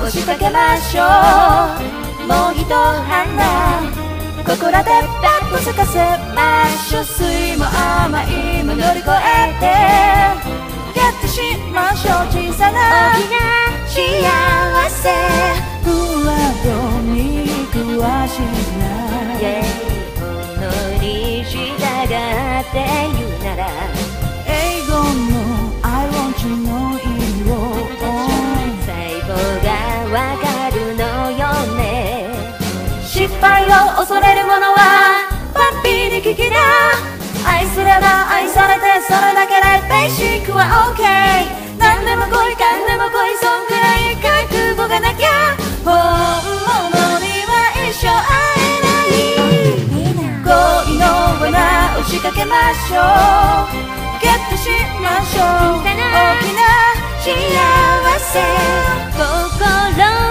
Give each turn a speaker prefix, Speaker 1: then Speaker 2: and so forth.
Speaker 1: 押しかけましょう。もう一花心でパッと咲かせましょう。酸いも甘いも乗り越えてやってしましょう。小さな大きな幸せ不安に詳しいな。
Speaker 2: このに従って言うなら
Speaker 1: 英語の I want you の意味を
Speaker 2: 最後がわかるのよね。
Speaker 1: 失敗を恐れる者はパッピーに聞きな。愛すれば愛されてそれだけでベーシックは OK。 何でも来いかんでも来いそんくらい覚悟がなきゃ本物には一生会えない。恋の罠押しかけましょう。ゲットしましょう。大きな幸せ
Speaker 2: 心